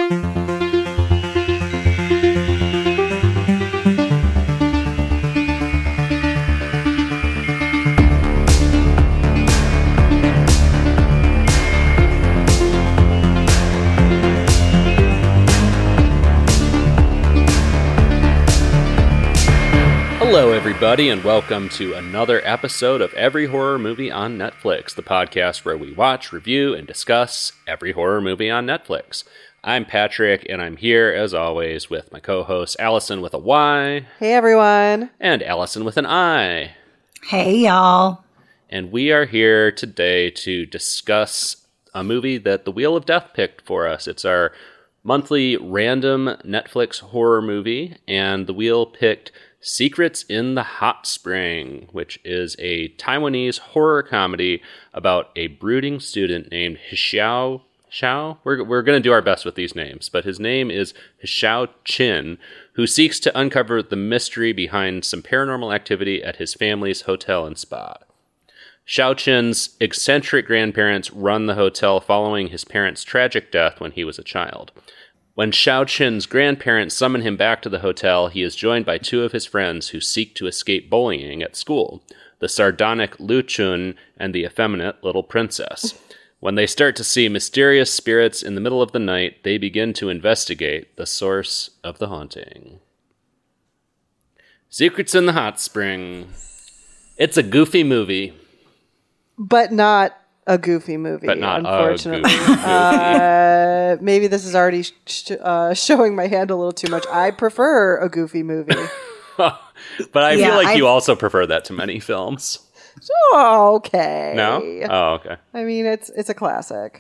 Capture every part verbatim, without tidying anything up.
Hello, everybody, and welcome to another episode of Every Horror Movie on Netflix, the podcast where we watch, review, and discuss every horror movie on Netflix. I'm Patrick, and I'm here, as always, with my co-host Allison with a Y. Hey, everyone. And Allison with an I. Hey, y'all. And we are here today to discuss a movie that The Wheel of Death picked for us. It's our monthly random Netflix horror movie, and The Wheel picked Secrets in the Hot Spring, which is a Taiwanese horror comedy about a brooding student named Xiao Xiao. We're, we're going to do our best with these names, but his name is Xiao Qin, who seeks to uncover the mystery behind some paranormal activity at his family's hotel and spa. Xiao Qin's eccentric grandparents run the hotel following his parents' tragic death when he was a child. When Xiao Qin's grandparents summon him back to the hotel, he is joined by two of his friends who seek to escape bullying at school, the sardonic Lu Chun and the effeminate Little Princess. When they start to see mysterious spirits in the middle of the night, they begin to investigate the source of the haunting. Secrets in the Hot Spring. It's a goofy movie. But not a goofy movie, But not unfortunately. a goofy movie. uh, maybe this is already sh- uh, showing my hand a little too much. I prefer a goofy movie. But I Yeah, feel like I've- you also prefer that to many films. Oh, okay. No? Oh, okay. I mean, it's it's a classic.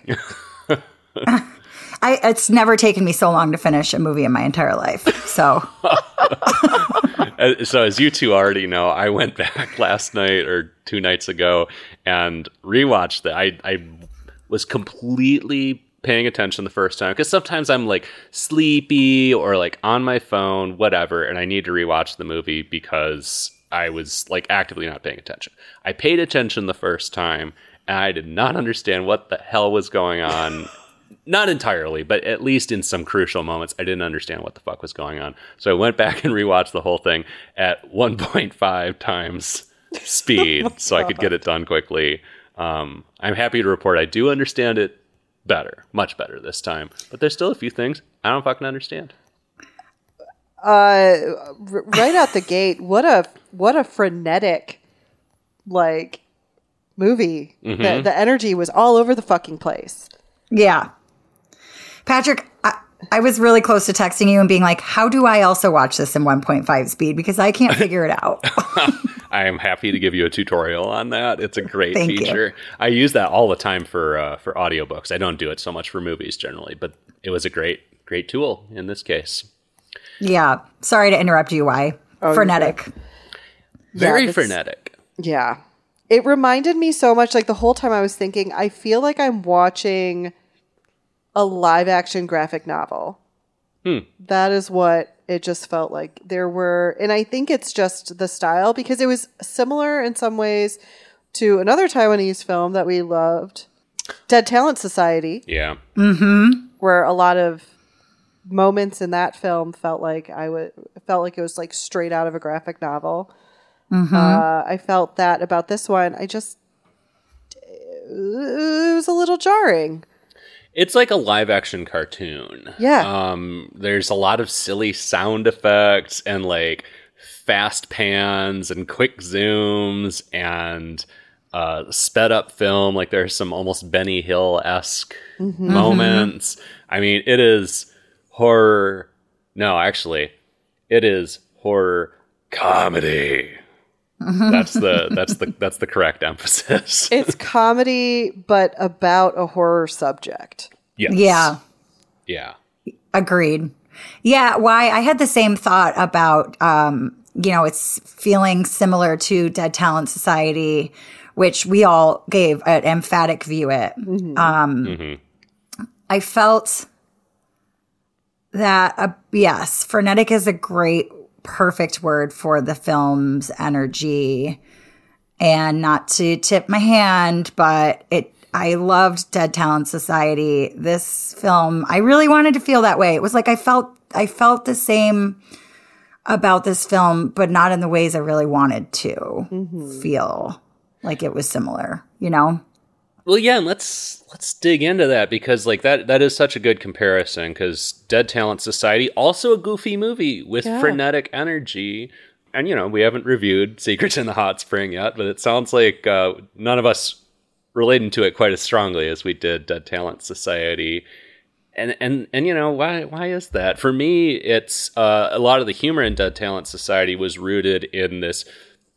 I, it's never taken me so long to finish a movie in my entire life. So, Uh, So as you two already know, I went back last night or two nights ago and rewatched that. I, I was completely paying attention the first time because sometimes I'm like sleepy or like on my phone, whatever, and I need to rewatch the movie because I was like actively not paying attention. I paid attention the first time and I did not understand what the hell was going on. Not entirely, but at least in some crucial moments, I didn't understand what the fuck was going on. So I went back and rewatched the whole thing at one point five times speed so I could get it done quickly. Um, I'm happy to report I do understand it better, much better this time. But there's still a few things I don't fucking understand. Uh, r- right out the gate, what a what a frenetic like movie. Mm-hmm. The, the energy was all over the fucking place. yeah. Patrick, I, I was really close to texting you and being like, how do I also watch this in one point five speed? Because I can't figure it out. I am happy to give you a tutorial on that. It's a great Thank you. feature. I use that all the time for uh, for audiobooks. I don't do it so much for movies generally, but it was a great great tool in this case. Yeah. Sorry to interrupt you, Why? Oh, Frenetic. Very that's- frenetic. Yeah. It reminded me so much, like the whole time I was thinking, I feel like I'm watching a live action graphic novel. Hmm. That is what it just felt like. There were, and I think it's just the style because it was similar in some ways to another Taiwanese film that we loved, Dead Talent Society, Yeah. where a lot of moments in that film felt like I would felt like it was like straight out of a graphic novel. Uh, I felt that about this one. I just it was a little jarring. It's like a live action cartoon. Yeah. Um, there's a lot of silly sound effects and like fast pans and quick zooms and uh, sped up film. Like there's some almost Benny Hill-esque moments. I mean, it is horror. No, actually, it is horror comedy. That's the that's the that's the correct emphasis. It's comedy, but about a horror subject. Yes. Yeah. Yeah. Agreed. Yeah, why I had the same thought about um, you know, it's feeling similar to Dead Talent Society, which we all gave an emphatic view it. Mm-hmm. Um Mm-hmm. I felt that uh, yes, frenetic is a great perfect word for the film's energy. And not to tip my hand, but it I loved Dead Talent Society. This film, I really wanted to feel that way. It was like I felt I felt the same about this film, but not in the ways I really wanted to mm-hmm. feel like it was similar, you know? Well, yeah, and let's let's dig into that because like that that is such a good comparison because Dead Talent Society, also a goofy movie with yeah. frenetic energy. And, you know, we haven't reviewed Secrets in the Hot Spring yet, but it sounds like uh, none of us relating to it quite as strongly as we did Dead Talent Society. And, and, and you know, why why is that? For me, it's uh, a lot of the humor in Dead Talent Society was rooted in this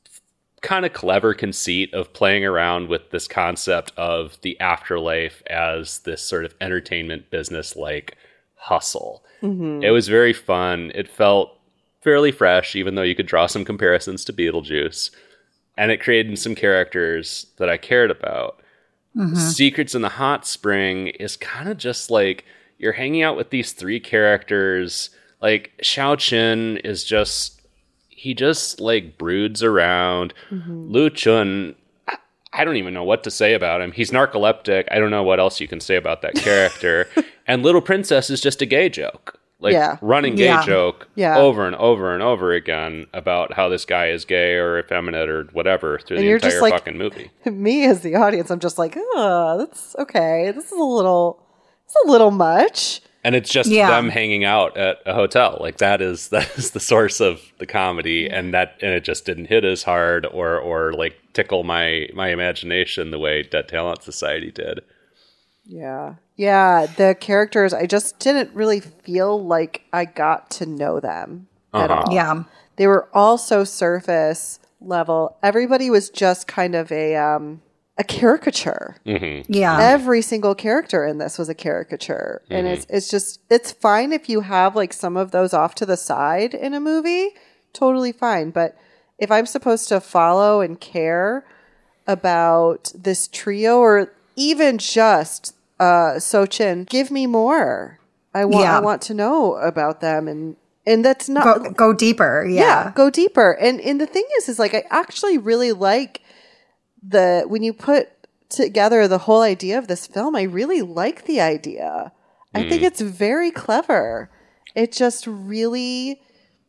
kind of clever conceit of playing around with this concept of the afterlife as this sort of entertainment business like hustle. Mm-hmm. It was very fun. It felt fairly fresh, even though you could draw some comparisons to Beetlejuice. And it created some characters that I cared about. Mm-hmm. Secrets in the Hot Spring is kind of just like you're hanging out with these three characters. Like Xiao Qin is just, he just like broods around. Mm-hmm. Lu Chun, I, I don't even know what to say about him. He's narcoleptic. I don't know what else you can say about that character. And Little Princess is just a gay joke. Like, yeah. running gay yeah. joke yeah. over and over and over again about how this guy is gay or effeminate or whatever through and the entire like, fucking movie. Me as the audience, I'm just like, oh, that's okay. This is a little, it's a little much. And it's just yeah. them hanging out at a hotel. Like that is that is the source of the comedy, and that and it just didn't hit as hard or or like tickle my my imagination the way Dead Talent Society did. Yeah. Yeah, the characters, I just didn't really feel like I got to know them uh-huh. at all. Yeah. They were all so surface level. Everybody was just kind of a um, a caricature. Mm-hmm. Yeah. Every single character in this was a caricature. Mm-hmm. And it's it's just, it's fine if you have like some of those off to the side in a movie. Totally fine. But if I'm supposed to follow and care about this trio or even just uh, Sochin, give me more. I want yeah. I want to know about them, and and that's not go, go deeper. Yeah. yeah, go deeper. And and the thing is, is like I actually really like the when you put together the whole idea of this film. I really like the idea. Mm. I think it's very clever. It just really,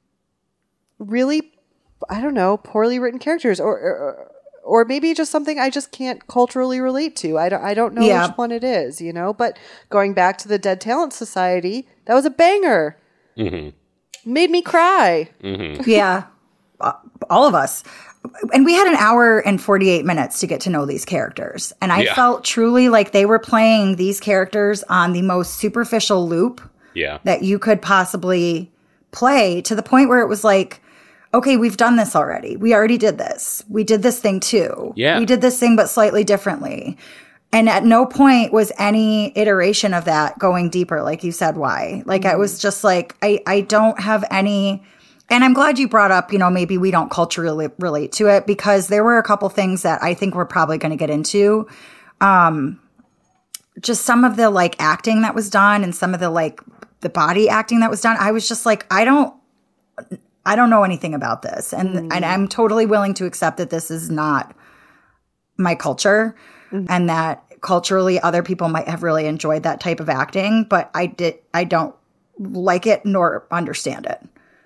really, I don't know, poorly written characters, or. or Or maybe just something I just can't culturally relate to. I don't, I don't know yeah. which one it is, you know? But going back to the Dead Talent Society, that was a banger. Mm-hmm. Made me cry. Mm-hmm. Yeah. All of us. And we had an hour and forty-eight minutes to get to know these characters. And I yeah. felt truly like they were playing these characters on the most superficial loop yeah. that you could possibly play, to the point where it was like, okay, we've done this already. We already did this. We did this thing too. Yeah. We did this thing, but slightly differently. And at no point was any iteration of that going deeper, like you said, why? Like, mm-hmm. I was just like, I, I don't have any, and I'm glad you brought up, you know, maybe we don't culturally relate to it, because there were a couple things that I think we're probably going to get into. Um, just some of the like acting that was done and some of the like the body acting that was done. I was just like, I don't, I don't know anything about this. And, mm. and I'm totally willing to accept that this is not my culture mm. and that culturally other people might have really enjoyed that type of acting, but I did, I don't like it nor understand it.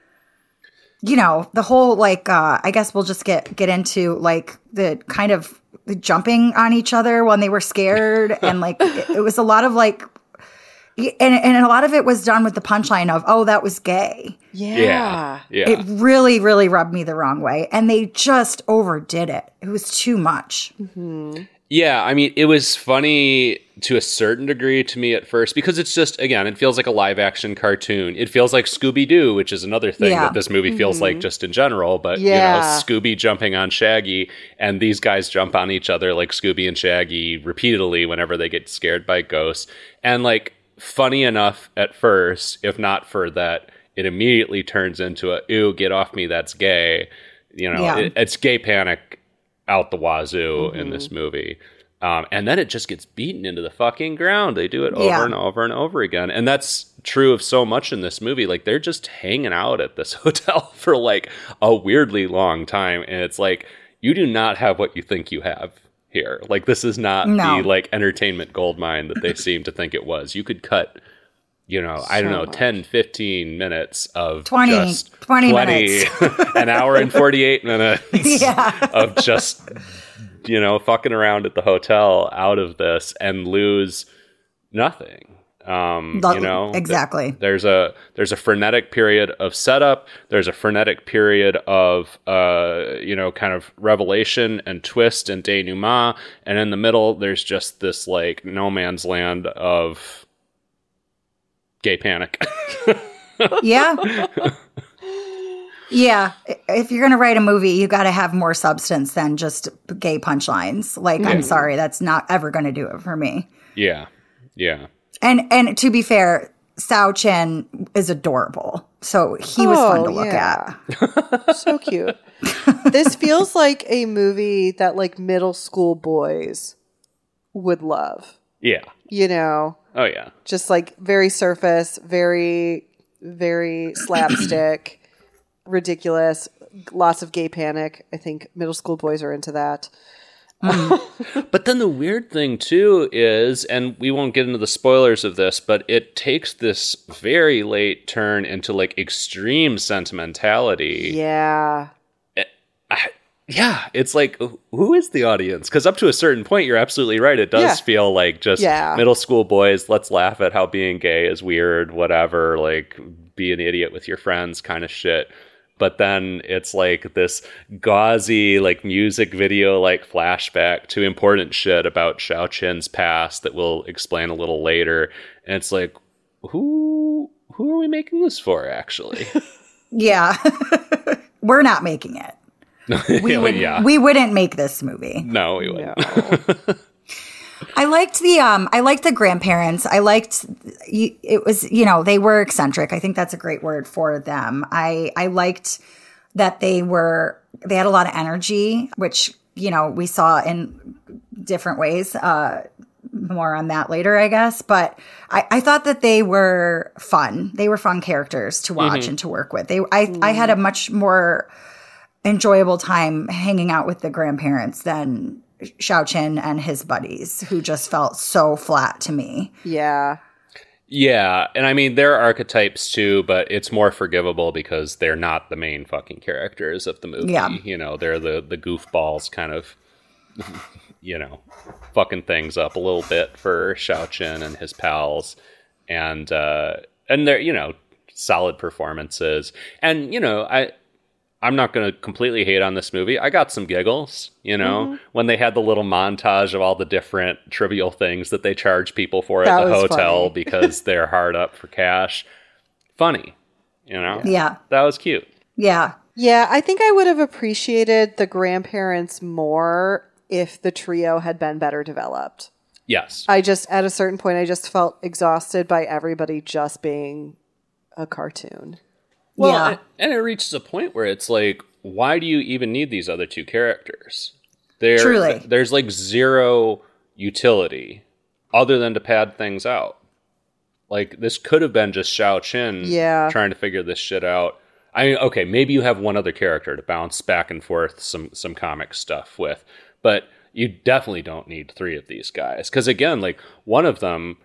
You know, the whole, like, uh, I guess we'll just get, get into like the kind of the jumping on each other when they were scared. And like, it, it was a lot of like, And, and a lot of it was done with the punchline of, oh, that was gay. Yeah. yeah. Yeah. It really, really rubbed me the wrong way. And they just overdid it. It was too much. Mm-hmm. Yeah. I mean, it was funny to a certain degree to me at first, because it's just, again, it feels like a live action cartoon. It feels like Scooby-Doo, which is another thing yeah. that this movie feels mm-hmm. like just in general. But, yeah. you know, Scooby jumping on Shaggy, and these guys jump on each other like Scooby and Shaggy repeatedly whenever they get scared by ghosts. And like, funny enough at first, if not for that, it immediately turns into a, ew, get off me, that's gay. You know, yeah. it, it's gay panic out the wazoo mm-hmm. in this movie. Um, and then it just gets beaten into the fucking ground. They do it over yeah. and over and over again. And that's true of so much in this movie. Like, they're just hanging out at this hotel for like a weirdly long time. And it's like, you do not have what you think you have here. Like, this is not No. the like entertainment goldmine that they seem to think it was. You could cut, you know, I don't So know, much. ten, fifteen minutes of twenty, just twenty minutes. an hour and forty-eight minutes Yeah. of just, you know, fucking around at the hotel out of this and lose nothing. Um, Lo- you know, exactly. th- there's a there's a frenetic period of setup. There's a frenetic period of uh, you know, kind of revelation and twist and denouement, and in the middle, there's just this like no man's land of gay panic. Yeah. Yeah. If you're going to write a movie, you got to have more substance than just gay punchlines. Like, I'm sorry, that's not ever going to do it for me. yeah, yeah. And and to be fair, Sao Chen is adorable. So he was fun Oh, to look yeah. at. So cute. This feels like a movie that like middle school boys would love. Yeah. You know, Oh yeah. just like very surface, very, very slapstick, ridiculous, lots of gay panic. I think middle school boys are into that. But then the weird thing too is, and we won't get into the spoilers of this, but it takes this very late turn into like extreme sentimentality. Yeah. I, yeah, it's like, who is the audience? Because up to a certain point, you're absolutely right. It does Yeah. feel like just Yeah. middle school boys, let's laugh at how being gay is weird, whatever, like be an idiot with your friends kind of shit. But then it's like this gauzy, like music video, like flashback to important shit about Shao Chen's past that we'll explain a little later. And it's like, who, who are we making this for, actually? Yeah. We're not making it. We, would, yeah. we wouldn't make this movie. no, we wouldn't. No. I liked the um I liked the grandparents. I liked y- it was, you know, they were eccentric. I think that's a great word for them. I I liked that they were they had a lot of energy, which, you know, we saw in different ways. Uh more on that later, I guess. But I, I thought that they were fun. They were fun characters to watch Mm-hmm. and to work with. They I I had a much more enjoyable time hanging out with the grandparents than Shao Chen and his buddies, who just felt so flat to me. Yeah. Yeah, and I mean, they're archetypes too, but it's more forgivable because they're not the main fucking characters of the movie. Yeah. You know, they're the, the goofballs kind of, you know, fucking things up a little bit for Shao Chen and his pals. And, uh, and they're, you know, solid performances. And, you know, I... I'm not going to completely hate on this movie. I got some giggles, you know, Mm-hmm. when they had the little montage of all the different trivial things that they charge people for That at the was hotel funny. because they're hard up for cash. Funny, you know? Yeah. That was cute. Yeah. Yeah, I think I would have appreciated the grandparents more if the trio had been better developed. Yes. I just, at a certain point, I just felt exhausted by everybody just being a cartoon. Well, Yeah. and, and it reaches a point where it's like, why do you even need these other two characters? There, Truly. There's like zero utility other than to pad things out. Like, this could have been just Shao Chen Yeah. trying to figure this shit out. I mean, okay, maybe you have one other character to bounce back and forth some, some comic stuff with, but you definitely don't need three of these guys. Because again, like, one of them,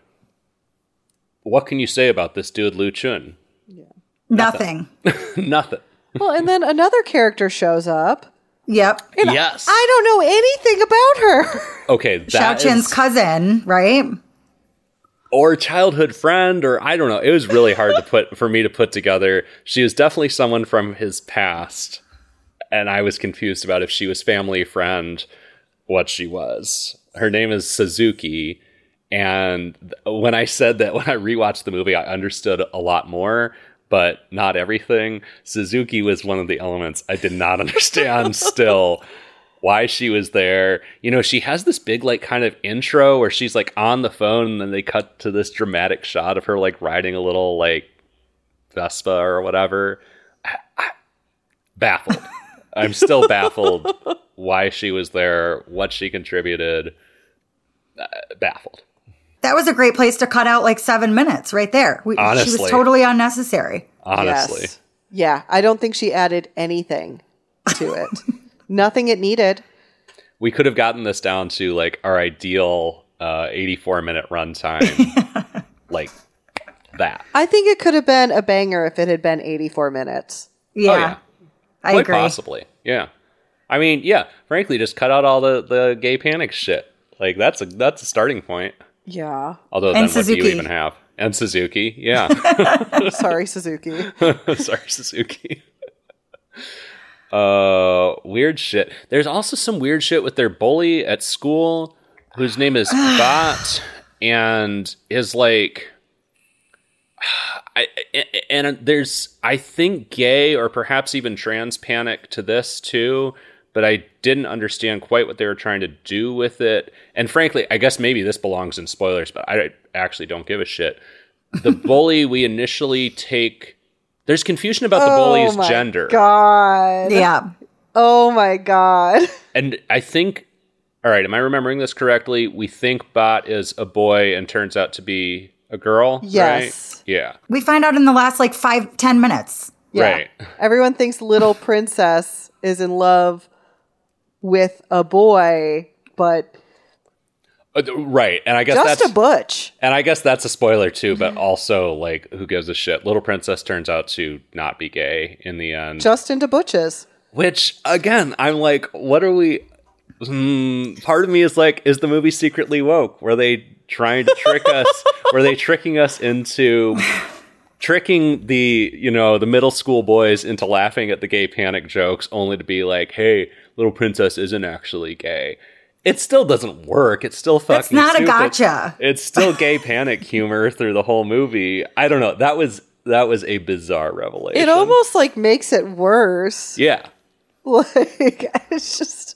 what can you say about this dude, Lu Chun? Nothing. Nothing. Well, and then another character shows up. Yep. Yes. I don't know anything about her. Okay, that Shao Chen's is- cousin, right? or childhood friend, or I don't know. It was really hard to put for me to put together. She was definitely someone from his past, and I was confused about if she was family friend, what she was. Her name is Suzuki, and when I said that, when I rewatched the movie, I understood a lot more, but not everything. Suzuki was one of the elements I did not understand still. Why she was there. You know, she has this big, like, kind of intro where she's, like, on the phone, and then they cut to this dramatic shot of her, like, riding a little, like, Vespa or whatever. I, I, baffled. I'm still baffled why she was there, what she contributed. Uh, baffled. That was a great place to cut out like seven minutes right there. We, she Honestly. was totally unnecessary. Honestly. Yes. Yeah, I don't think she added anything to it. Nothing it needed. we could have gotten this down to like our ideal uh, eighty-four minute runtime, like that. I think it could have been a banger if it had been eighty-four minutes. Yeah, Oh, yeah. I Quite agree. possibly. Yeah. I mean, yeah, frankly, just cut out all the, the gay panic shit. Like, that's a that's a starting point. Yeah. Although, And then what do you Suzuki. even have? And Suzuki, yeah. Sorry, Suzuki. Sorry, Suzuki. Uh, weird shit. There's also some weird shit with their bully at school, whose name is Bot, and is like... I, and there's, I think, gay or perhaps even trans panic to this too, but I didn't understand quite what they were trying to do with it. And frankly, I guess maybe this belongs in spoilers, but I actually don't give a shit. The bully, we initially take, there's confusion about the bully's Oh my gender. God. Yeah. Oh my God. And I think, all right, am I remembering this correctly? We think Bot is a boy and turns out to be a girl, Yes. right? Yeah. We find out in the last like five, ten minutes. Yeah. Right. Everyone thinks little princess is in love with a boy, but Uh, right. And I guess just that's a butch. And I guess that's a spoiler too, but also like who gives a shit? Little Princess turns out to not be gay in the end. Just into butches. Which again, I'm like, what are we hmm, part of me is like, is the movie secretly woke? Were they trying to trick us? Were they tricking us into tricking the, you know, the middle school boys into laughing at the gay panic jokes only to be like, hey, Little Princess isn't actually gay? It still doesn't work. It's still fucking It's not stupid. a gotcha. It's still gay panic humor through the whole movie. I don't know. That was that was a bizarre revelation. It almost like makes it worse. Yeah. Like it's just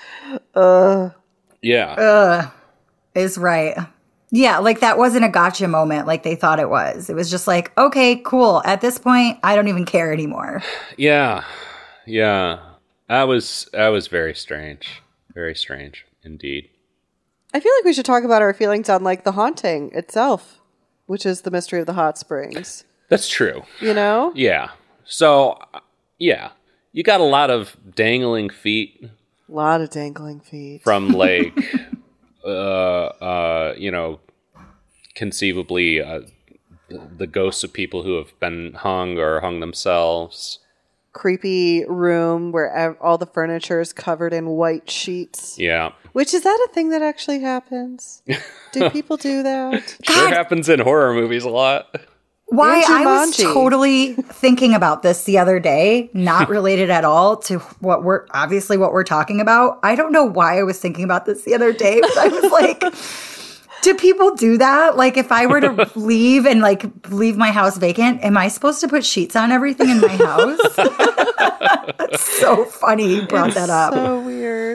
uh Yeah. Is right. Yeah, like that wasn't a gotcha moment like they thought it was. It was just like, okay, cool. At this point, I don't even care anymore. Yeah. Yeah. That was that was very strange. Very strange indeed. I feel like we should talk about our feelings on like The Haunting itself, which is the mystery of the hot springs. That's true. You know? Yeah. So, uh, yeah. You got a lot of dangling feet A lot of dangling feet. from like uh uh you know, conceivably uh, the ghosts of people who have been hung or hung themselves. Creepy room where ev- all the furniture is covered in white sheets. Yeah. Which, is that a thing that actually happens? Do people do that? Sure happens in horror movies a lot. Why And I was Jumanji. totally thinking about this the other day, not related at all to what we're obviously what we're talking about. I don't know why I was thinking about this the other day, but I was like, do people do that? Like if I were to leave and like leave my house vacant, am I supposed to put sheets on everything in my house? That's so funny you brought that up. So weird.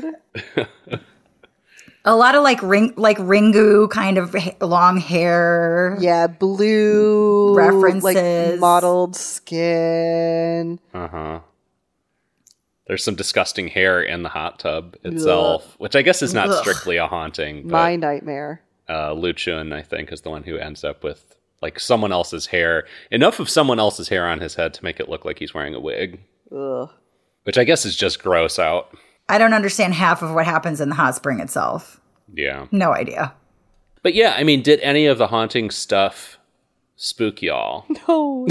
A lot of like ring like Ringu kind of ha- long hair. Yeah, blue References. like mottled skin. Uh-huh. There's some disgusting hair in the hot tub itself, which I guess is not Ugh. strictly a haunting, but My nightmare. uh, Lu Chun, I think, is the one who ends up with like someone else's hair. Enough of someone else's hair on his head to make it look like he's wearing a wig. Ugh. Which I guess is just gross out. I don't understand half of what happens in the hot spring itself. Yeah. No idea. But yeah, I mean, did any of the haunting stuff spook y'all? No.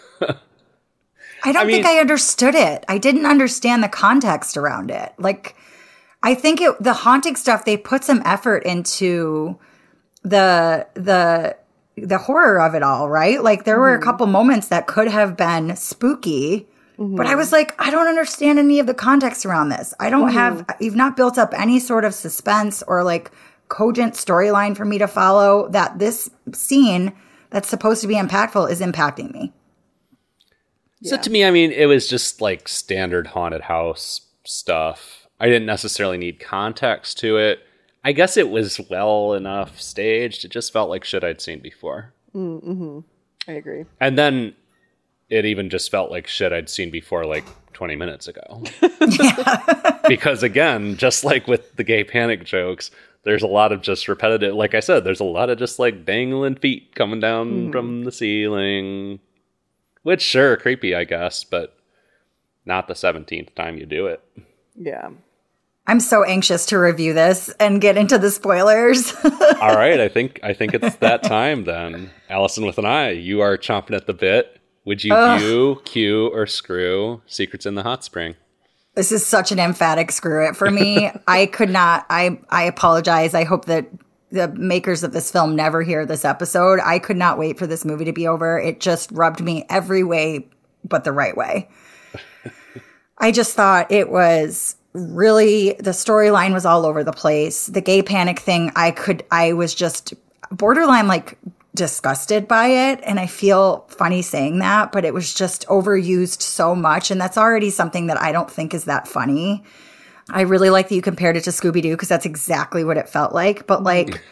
I don't I mean- think I understood it. I didn't understand the context around it. Like, I think it, the haunting stuff, they put some effort into the the the horror of it all, right? Like, there were a couple moments that could have been spooky, but I was like, I don't understand any of the context around this. I don't have, you've not built up any sort of suspense or like cogent storyline for me to follow that this scene that's supposed to be impactful is impacting me. So to me, I mean, it was just like standard haunted house stuff. I didn't necessarily need context to it. I guess it was well enough staged. It just felt like shit I'd seen before. Mm-hmm. I agree. And then it even just felt like shit I'd seen before like twenty minutes ago. Because again, just like with the gay panic jokes, there's a lot of just repetitive, like I said, there's a lot of just like dangling feet coming down Mm-hmm. from the ceiling. Which, sure, creepy, I guess, but not the seventeenth time you do it. Yeah. I'm so anxious to review this and get into the spoilers. All right, I think I think it's that time then. Allison with an I, you are chomping at the bit. Would you Ugh. view, cue, or screw Secrets in the Hot Spring? This is such an emphatic screw it for me. I could not. I I apologize. I hope that the makers of this film never hear this episode. I could not wait for this movie to be over. It just rubbed me every way but the right way. I just thought it was really, the storyline was all over the place. The gay panic thing, I could, I was just borderline like disgusted by it. And I feel funny saying that, but it was just overused so much. And that's already something that I don't think is that funny. I really like that you compared it to Scooby-Doo because that's exactly what it felt like. But like,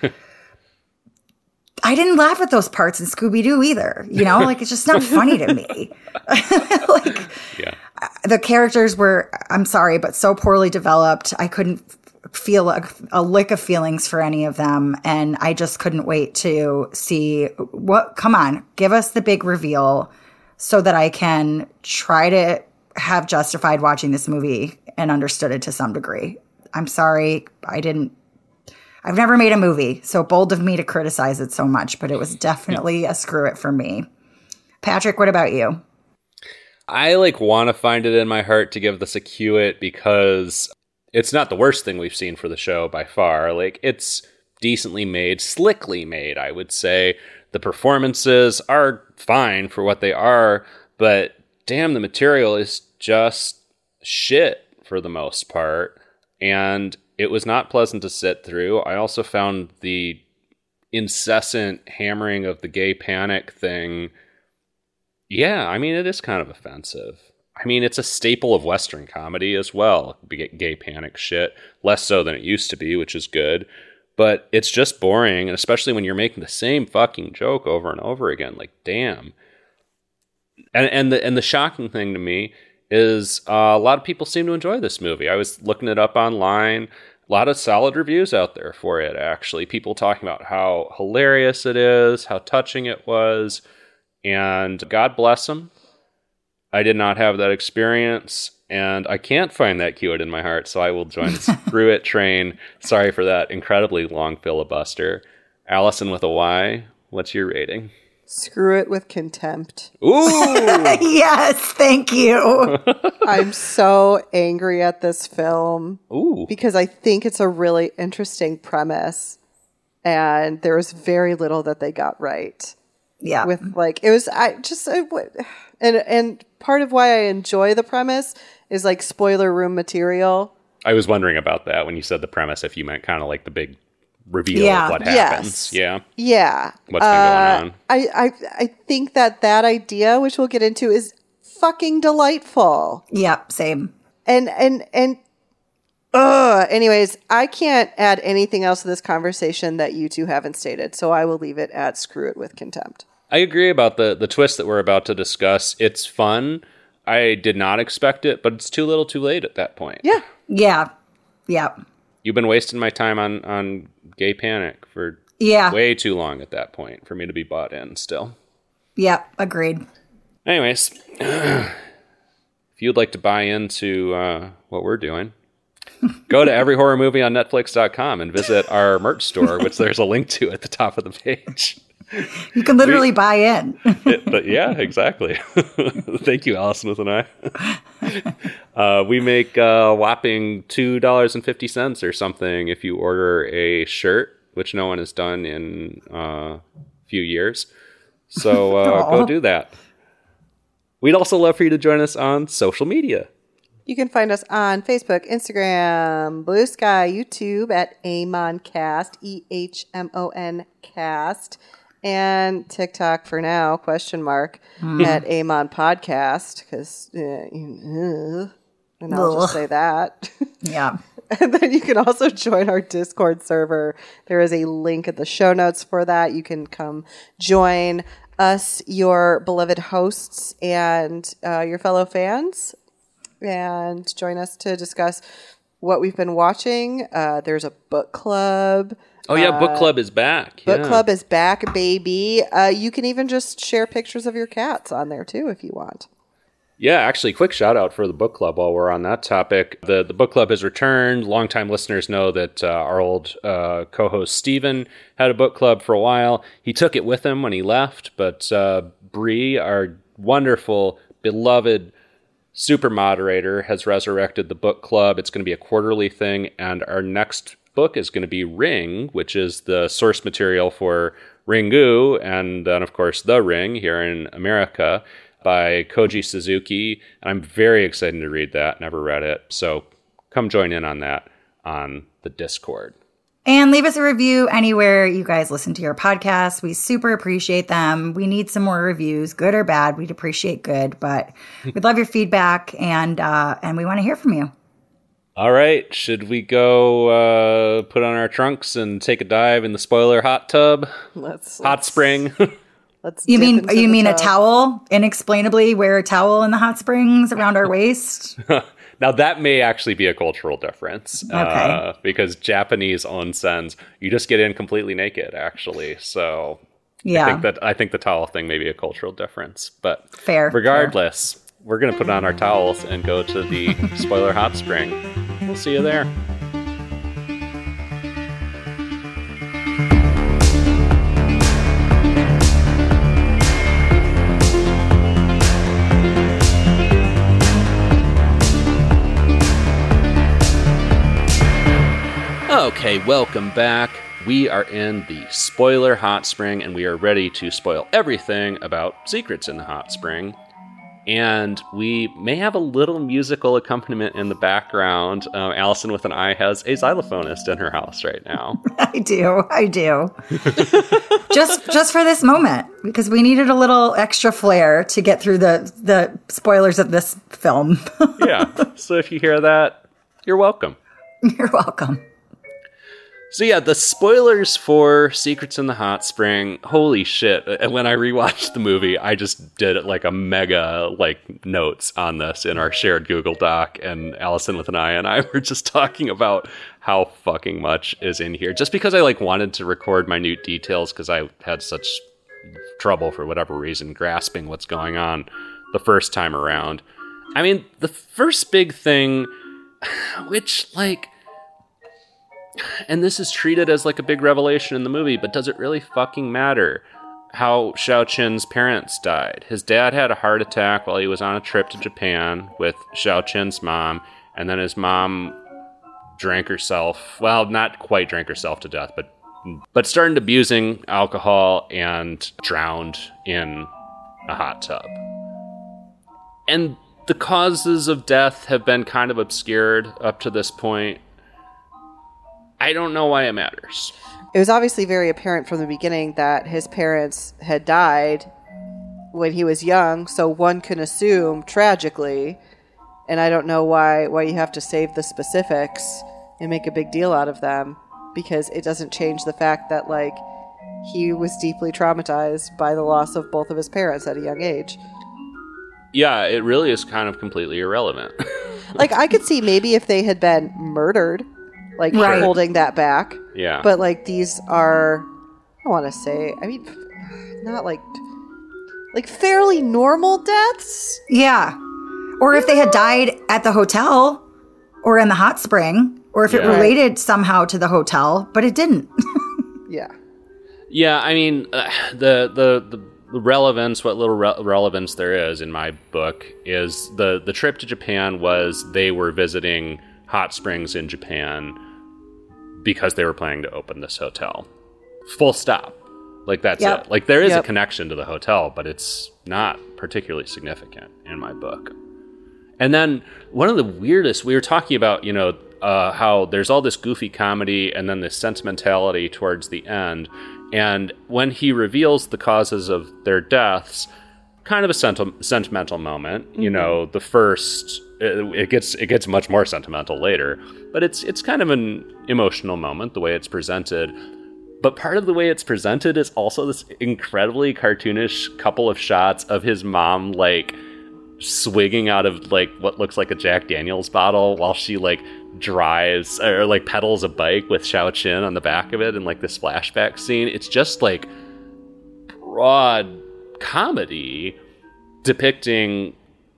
I didn't laugh at those parts in Scooby-Doo either. You know, like it's just not funny to me. Like, yeah. The characters were, I'm sorry, but so poorly developed. I couldn't feel a, a lick of feelings for any of them. And I just couldn't wait to see what, come on, give us the big reveal so that I can try to have justified watching this movie and understood it to some degree. I'm sorry, I didn't, I've never made a movie, so bold of me to criticize it so much, but it was definitely a screw it for me. Patrick, what about you? I like want to find it in my heart to give this a cue it because it's not the worst thing we've seen for the show by far. Like, it's decently made, slickly made, I would say. The performances are fine for what they are, but damn, the material is just shit for the most part. And it was not pleasant to sit through. I also found the incessant hammering of the gay panic thing, yeah, I mean, it is kind of offensive. I mean, it's a staple of Western comedy as well, gay panic shit. Less so than it used to be, which is good. But it's just boring, and especially when you're making the same fucking joke over and over again. Like, damn. And and the and the shocking thing to me is uh, a lot of people seem to enjoy this movie. I was looking it up online. A lot of solid reviews out there for it, actually. People talking about how hilarious it is, how touching it was. And God bless them. I did not have that experience, and I can't find that cue it in my heart, so I will join the screw it train. Sorry for that incredibly long filibuster. Allison with a Y, what's your rating? Screw it with contempt. Ooh! Yes, thank you. I'm so angry at this film. Ooh. Because I think it's a really interesting premise, and there was very little that they got right. Yeah. With like, it was, I just, I, and, and part of why I enjoy the premise is like spoiler room material. I was wondering about that when you said the premise, if you meant kind of like the big reveal Yeah. of what Yes. happens. Yeah. Yeah. What's been Uh, going on? I, I, I think that that idea, which we'll get into, is fucking delightful. Yep, same. And, and, and, uh, anyways, I can't add anything else to this conversation that you two haven't stated, so I will leave it at screw it with contempt. I agree about the, the twist that we're about to discuss. It's fun. I did not expect it, but it's too little too late at that point. Yeah. Yeah. Yep. You've been wasting my time on, on gay panic for Yeah. way too long at that point for me to be bought in still. Yep. Agreed. Anyways, if you'd like to buy into uh, what we're doing, go to every horror movie on netflix dot com and visit our merch store, which there's a link to at the top of the page. You can literally we, buy in. it, but yeah, exactly. Thank you, Allison with an I. Uh, we make a whopping two dollars and fifty cents or something if you order a shirt, which no one has done in uh, a few years. So uh, go do that. We'd also love for you to join us on social media. You can find us on Facebook, Instagram, Blue Sky, YouTube at AmonCast, E H M O N Cast, and TikTok for now, question mark, mm. at Amon Podcast, because, uh, and I'll Ugh. just say that. Yeah. And then you can also join our Discord server. There is a link at the show notes for that. You can come join us, your beloved hosts, and uh, your fellow fans, and join us to discuss what we've been watching. Uh, there's a book club. Oh, yeah, uh, book club is back. Book yeah. club is back, baby. Uh, you can even just share pictures of your cats on there, too, if you want. Yeah, actually, quick shout out for the book club while we're on that topic. The the book club has returned. Longtime listeners know that uh, our old uh, co-host Steven had a book club for a while. He took it with him when he left, but uh, Bree, our wonderful, beloved super moderator, has resurrected the book club. It's going to be a quarterly thing, and our next book is going to be Ring, which is the source material for Ringu, and then, of course, The Ring here in America, by Koji Suzuki, and I'm very excited to read that. Never read it, so come join in on that on the Discord. And leave us a review anywhere you guys listen to your podcasts. We super appreciate them. We need some more reviews, good or bad. We'd appreciate good, but we'd love your feedback, and uh, and we want to hear from you. All right, should we go uh, put on our trunks and take a dive in the spoiler hot tub? Let's hot let's, spring. Let's You dip mean into you the mean tub. a towel? Inexplicably wear a towel in the hot springs around our waist? Now, that may actually be a cultural difference. Okay. Uh, because Japanese onsens, you just get in completely naked, actually. So Yeah. I think that I think the towel thing may be a cultural difference. But Fair. regardless, fair. We're going to put on our towels and go to the spoiler hot spring. We'll see you there. Okay, welcome back. We are in the spoiler hot spring, and we are ready to spoil everything about Secrets in the Hot Spring. And we may have a little musical accompaniment in the background. Um, Allison with an eye has a xylophonist in her house right now. I do. I do. just just for this moment, because we needed a little extra flair to get through the, the spoilers of this film. Yeah, so if you hear that, you're welcome. You're welcome. So yeah, the spoilers for Secrets in the Hot Spring, holy shit. And when I rewatched the movie, I just did like a mega like notes on this in our shared Google Doc, and Allison with an eye and I were just talking about how fucking much is in here. Just because I like wanted to record minute details because I had such trouble for whatever reason grasping what's going on the first time around. I mean, the first big thing, which like... And this is treated as like a big revelation in the movie, but does it really fucking matter how Xiao Qin's parents died? His dad had a heart attack while he was on a trip to Japan with Xiao Qin's mom, and then his mom drank herself, well, not quite drank herself to death, but but started abusing alcohol and drowned in a hot tub. And the causes of death have been kind of obscured up to this point. I don't know why it matters. It was obviously very apparent from the beginning that his parents had died when he was young, so one can assume tragically, and I don't know why why you have to save the specifics and make a big deal out of them, because it doesn't change the fact that like he was deeply traumatized by the loss of both of his parents at a young age. Yeah, it really is kind of completely irrelevant. Like, I could see maybe if they had been murdered, like Right. holding that back. Yeah. But like these are, I want to say, I mean, not like, like fairly normal deaths. Yeah. Or if they had died at the hotel or in the hot spring, or if it Yeah. related somehow to the hotel, but it didn't. Yeah. Yeah, I mean, uh, the, the the the relevance, what little re- relevance there is in my book, is the the trip to Japan was they were visiting hot springs in Japan because they were planning to open this hotel. Full stop. Like, that's Yep. it. Like, there is Yep. a connection to the hotel, but it's not particularly significant in my book. And then one of the weirdest, we were talking about, you know, uh, how there's all this goofy comedy and then this sentimentality towards the end. And when he reveals the causes of their deaths, kind of a senti- sentimental moment. Mm-hmm. You know, the first, it, it gets it gets much more sentimental later, but it's it's kind of an emotional moment the way it's presented. But part of the way it's presented is also this incredibly cartoonish couple of shots of his mom, like, swigging out of, like, what looks like a Jack Daniels bottle while she, like, drives or, like, pedals a bike with Xiao Qin on the back of it in, like, this flashback scene. It's just, like, broad comedy depicting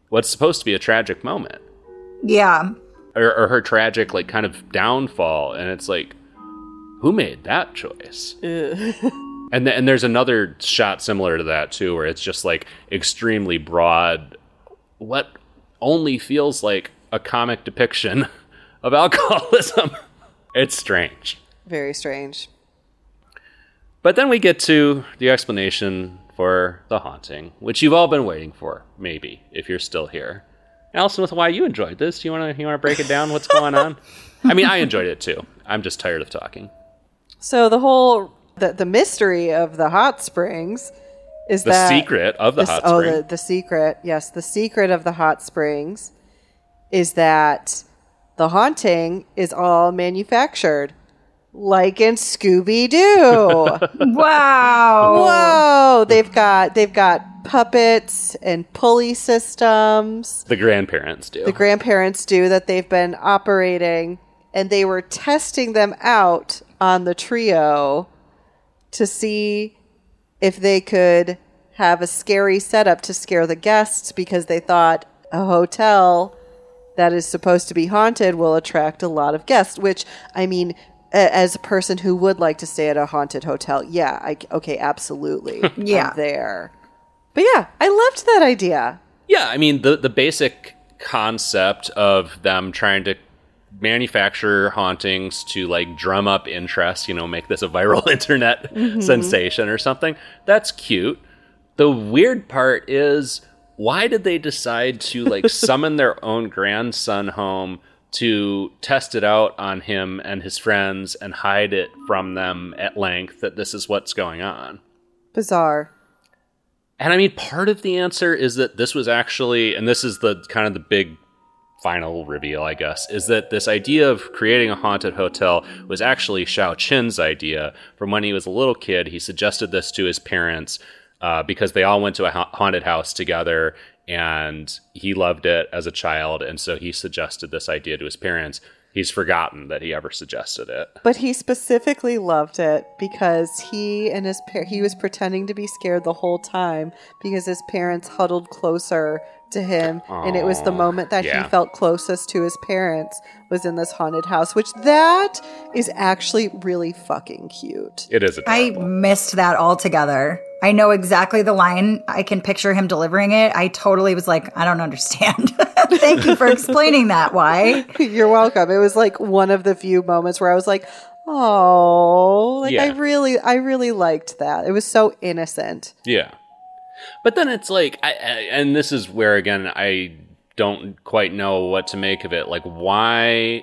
what's supposed to be a tragic moment. Yeah. Or, or her tragic, like, kind of downfall. And it's like, who made that choice? and, th- and there's another shot similar to that, too, where it's just, like, extremely broad. What only feels like a comic depiction of alcoholism. It's strange. Very strange. But then we get to the explanation for the haunting, which you've all been waiting for, maybe, if you're still here. Allison, with why you enjoyed this, do you want to you want to break it down? What's going on? I mean, I enjoyed it too. I'm just tired of talking. So the whole the, the mystery of the hot springs is the that secret of the this, hot oh, spring. the, the secret, yes, the secret of the hot springs is that the haunting is all manufactured, like in Scooby-Doo. Wow. Whoa! They've got they've got puppets and pulley systems. The grandparents do. The grandparents do that they've been operating, and they were testing them out on the trio to see if they could have a scary setup to scare the guests, because they thought a hotel that is supposed to be haunted will attract a lot of guests, which, I mean, a- as a person who would like to stay at a haunted hotel, yeah, I, okay, absolutely. Yeah. I'm there. But yeah, I loved that idea. Yeah, I mean, the, the basic concept of them trying to manufacture hauntings to, like, drum up interest, you know, make this a viral internet mm-hmm. sensation or something, that's cute. The weird part is, why did they decide to, like, summon their own grandson home to test it out on him and his friends and hide it from them at length that this is what's going on? Bizarre. And I mean, part of the answer is that this was actually, and this is the kind of the big final reveal, I guess, is that this idea of creating a haunted hotel was actually Xiao Qin's idea. From when he was a little kid, he suggested this to his parents uh, because they all went to a ha- haunted house together, and he loved it as a child, and so he suggested this idea to his parents. He's forgotten that he ever suggested it. But he specifically loved it because he and his par- he was pretending to be scared the whole time because his parents huddled closer to him. Aww, and it was the moment that yeah. he felt closest to his parents was in this haunted house, which that is actually really fucking cute. It is adorable. I missed that altogether. I know exactly the line. I can picture him delivering it. I totally was like, I don't understand. Thank you for explaining that. Why? You're welcome. It was like one of the few moments where I was like, oh, like yeah. I really, I really liked that. It was so innocent. Yeah. But then it's like, I, I, and this is where, again, I don't quite know what to make of it. Like, why?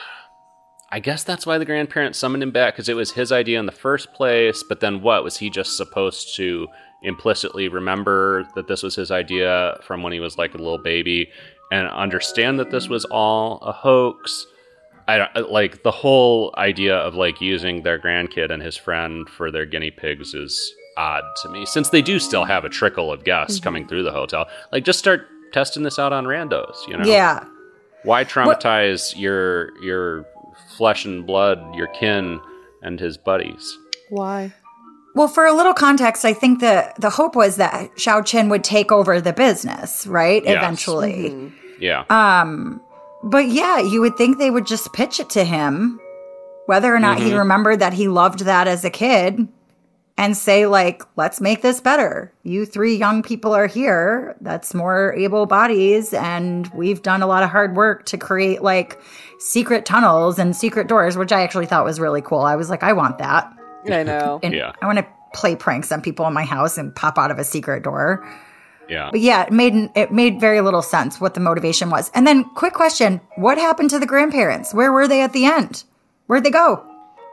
I guess that's why the grandparents summoned him back, because it was his idea in the first place. But then what? Was he just supposed to implicitly remember that this was his idea from when he was like a little baby and understand that this was all a hoax? I don't, like, the whole idea of, like, using their grandkid and his friend for their guinea pigs is odd to me, since they do still have a trickle of guests mm-hmm. coming through the hotel. Like, just start testing this out on randos, you know? Yeah. Why traumatize what? your your flesh and blood, your kin, and his buddies? Why? Well, for a little context, I think the, the hope was that Xiao Qin would take over the business, right? Yes. Eventually. Mm-hmm. Yeah. Um, but yeah, you would think they would just pitch it to him, whether or not mm-hmm. he remembered that he loved that as a kid, and say, like, let's make this better. You three young people are here. That's more able bodies. And we've done a lot of hard work to create, like, secret tunnels and secret doors, which I actually thought was really cool. I was like, I want that. I know. And yeah. I want to play pranks on people in my house and pop out of a secret door. Yeah. But yeah, it made it made very little sense what the motivation was. And then, quick question: what happened to the grandparents? Where were they at the end? Where'd they go?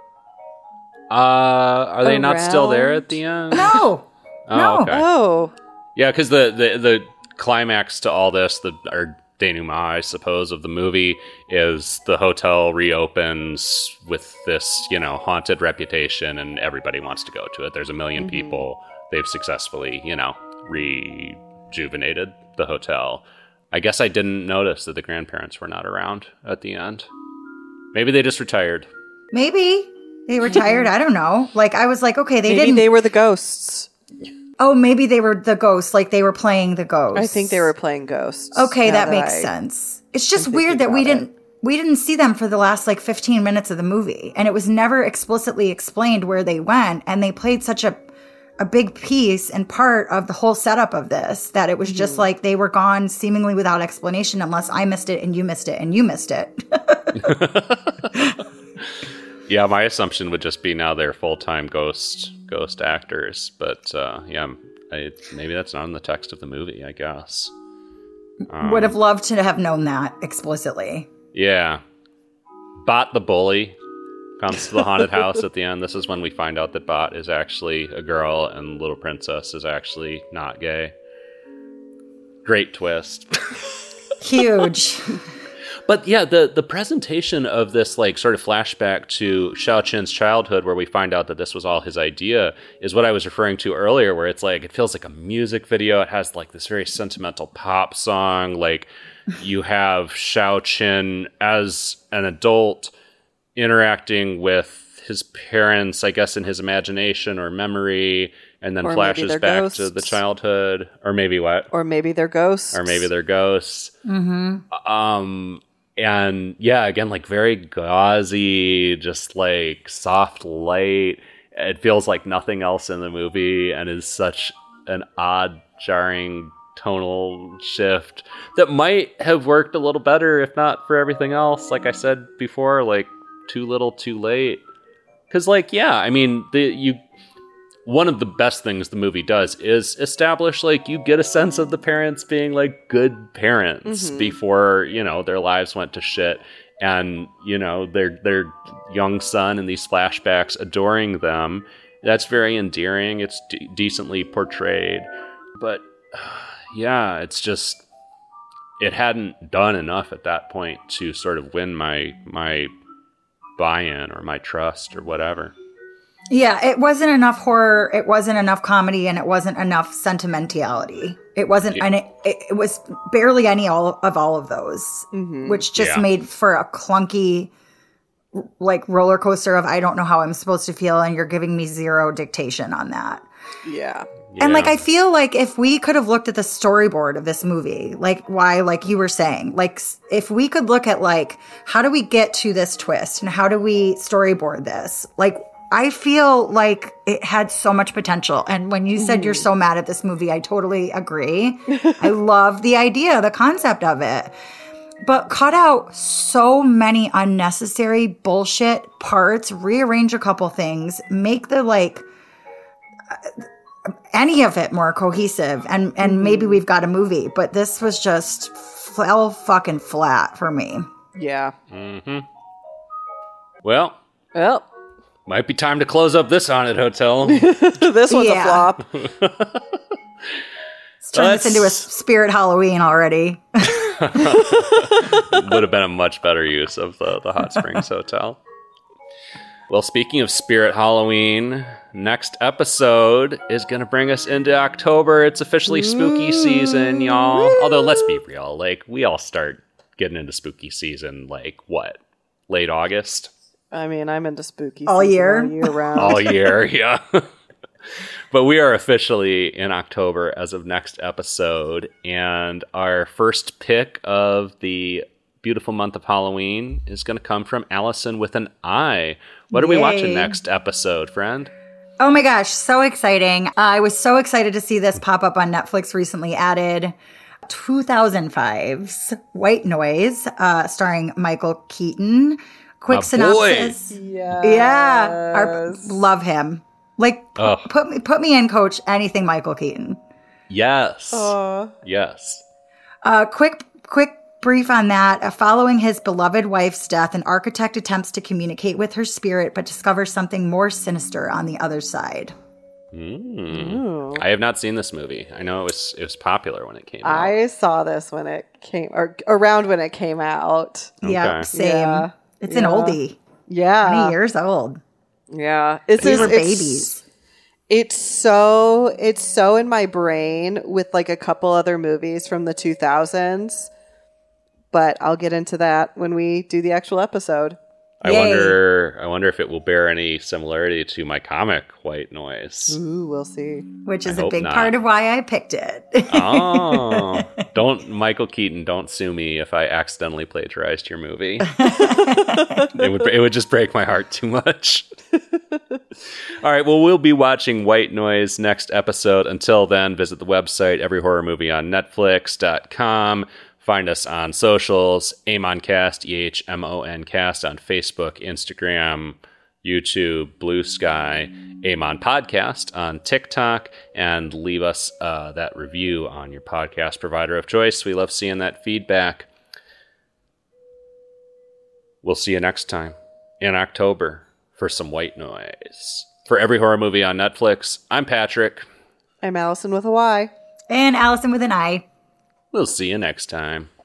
Uh, are they Around? not still there at the end? No. Oh, no. okay. Oh. Yeah, because the, the the climax to all this, the or denouement, I suppose, of the movie is the hotel reopens with this, you know, haunted reputation, and everybody wants to go to it. There's a million mm-hmm. people. They've successfully, you know, rejuvenated the hotel. I guess I didn't notice that the grandparents were not around at the end. Maybe they just retired. Maybe they retired. I don't know. Like, I was like, okay, they Maybe didn't. they were the ghosts. Oh, maybe they were the ghosts, like they were playing the ghosts. I think they were playing ghosts. Okay, now that makes I sense. It's just am weird thinking that we about didn't we didn't see them for the last like fifteen minutes of the movie, and it was never explicitly explained where they went, and they played such a a big piece and part of the whole setup of this that it was Mm-hmm. just like they were gone seemingly without explanation unless I missed it and you missed it and you missed it. Yeah, my assumption would just be now they're full-time ghost ghost actors, but uh, yeah, I, maybe that's not in the text of the movie, I guess. Um, Would have loved to have known that explicitly. Yeah. Bot the bully comes to the haunted house at the end. This is when we find out that Bot is actually a girl and Little Princess is actually not gay. Great twist. Huge. But yeah, the, the presentation of this like sort of flashback to Xiao Qin's childhood where we find out that this was all his idea is what I was referring to earlier, where it's like it feels like a music video. It has like this very sentimental pop song. Like you have Xiao Qin as an adult interacting with his parents, I guess in his imagination or memory, and then Or maybe flashes they're back ghosts. to the childhood. Or maybe what? Or maybe they're ghosts. Or maybe they're ghosts. Mm-hmm. Um, and yeah, again, like very gauzy, just like soft light. It feels like nothing else in the movie and is such an odd, jarring tonal shift that might have worked a little better if not for everything else. Like I said before, like too little, too late. Because like, yeah, I mean, the you. One of the best things the movie does is establish, like, you get a sense of the parents being, like, good parents Mm-hmm. before, you know, their lives went to shit. And, you know, their their young son in these flashbacks adoring them. That's very endearing. It's de- decently portrayed. But, yeah, it's just... It hadn't done enough at that point to sort of win my my buy-in or my trust or whatever. Yeah, it wasn't enough horror, it wasn't enough comedy, and it wasn't enough sentimentality. It wasn't, Yeah. and it, it, it was barely any all of all of those, Mm-hmm. which just Yeah. made for a clunky, like roller coaster of I don't know how I'm supposed to feel, and you're giving me zero dictation on that. Yeah. And like Yeah. I feel like if we could have looked at the storyboard of this movie, like why, like you were saying, like s- if we could look at like how do we get to this twist and how do we storyboard this, like. I feel like it had so much potential. And when you said you're so mad at this movie, I totally agree. I love the idea, the concept of it. But cut out so many unnecessary bullshit parts, rearrange a couple things, make the like any of it more cohesive. And, and Mm-hmm. maybe we've got a movie, but this was just fell fucking flat for me. Yeah. Mm-hmm. Well, Well, might be time to close up this haunted hotel. this one's Yeah. a flop. Let's turn Let's- this into a spirit Halloween already. Would have been a much better use of the, the Hot Springs Hotel. Well, speaking of Spirit Halloween, next episode is going to bring us into October. It's officially spooky season, y'all. Although, let's be real. Like, we all start getting into spooky season, like, what? Late August? I mean, I'm into spooky All season year? all year round. All year, yeah. But we are officially in October as of next episode, and our first pick of the beautiful month of Halloween is going to come from Allison with an I. What are we Yay. watching next episode, friend? Oh my gosh, so exciting. I was so excited to see this pop up on Netflix recently added. two thousand five's White Noise, uh, starring Michael Keaton. Quick My synopsis. Yes. Yeah. Our, love him. Like, pu- Ugh. put me put me in, coach, anything Michael Keaton. Yes. Aw. Yes. Uh, quick, quick brief on that. Uh, following his beloved wife's death, an architect attempts to communicate with her spirit, but discovers something more sinister on the other side. Mm. I have not seen this movie. I know it was it was popular when it came out. I saw this when it came, or around when it came out. Yeah, Okay. same. Yeah. It's an Yeah. oldie. Yeah. twenty years old. Yeah. It's We just- were it's- babies. It's so it's so in my brain with like a couple other movies from the two thousands, but I'll get into that when we do the actual episode. I Yay. wonder I wonder if it will bear any similarity to my comic White Noise. Ooh, we'll see. Which is I a hope big not. part of why I picked it. Oh, don't, Michael Keaton, don't sue me if I accidentally plagiarized your movie. it would it would just break my heart too much. All right, well, we'll be watching White Noise next episode. Until then, visit the website, every horror movie on netflix dot com. Find us on socials, Amoncast, E H M O N cast on Facebook, Instagram, YouTube, Blue Sky, Amon Podcast on TikTok, and leave us uh, that review on your podcast provider of choice. We love seeing that feedback. We'll see you next time in October for some White Noise. For Every Horror Movie on Netflix, I'm Patrick. I'm Allison with a Y. And Allison with an I. We'll see you next time.